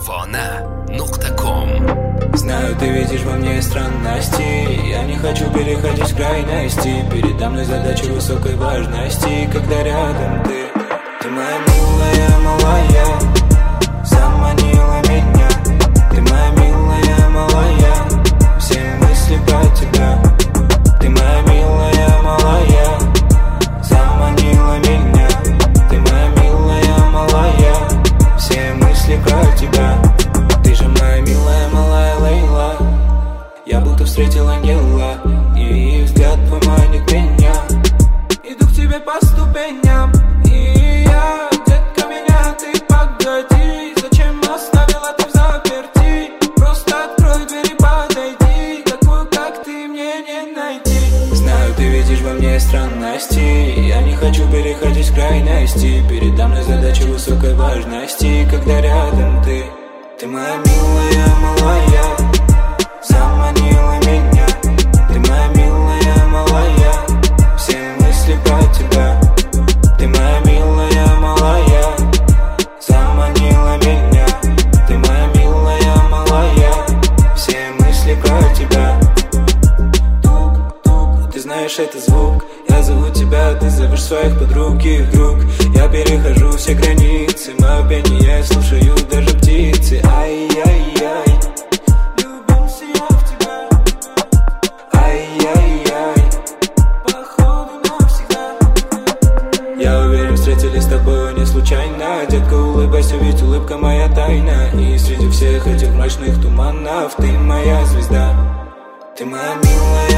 Nirvana.com. Знаю, ты видишь во мне странности. Я не хочу переходить крайности. Передо мной задача высокой важности. Когда рядом ты моя милая, малая, заманила меня. Ты моя милая, малая, все мысли про тебя. Ты моя милая, малая, заманила меня. Ты моя милая, малая, все мысли про тебя. Ты же моя милая, малая Лейла. Я будто встретил ангела, и взгляд твой манит меня. Иду к тебе по ступеням, и я, детка, меня ты погоди. Зачем оставила ты в заперти? Просто открой дверь и подойди. Такую, как ты, мне не найти. Знаю, ты видишь во мне странности. Я не хочу переходить в крайности. Передо мной задача высокой важности. Когда рядом ты моя милая, малая, заманила меня. Ты моя милая, малая, все мысли про тебя. Ты моя милая, малая, заманила меня. Ты моя милая, малая, все мысли про тебя. Тук-тук, ты знаешь это звук. Я зову тебя, ты зовешь своих подруг. И вдруг я перехожу все границы. Мое пение слушаю даже птицы. Ай-яй-яй, влюбился я в тебя. Ай-яй-яй, походу навсегда. Я уверен, встретились с тобой не случайно. Детка, улыбайся, ведь улыбка моя тайна. И среди всех этих мрачных туманов ты моя звезда. Ты моя милая,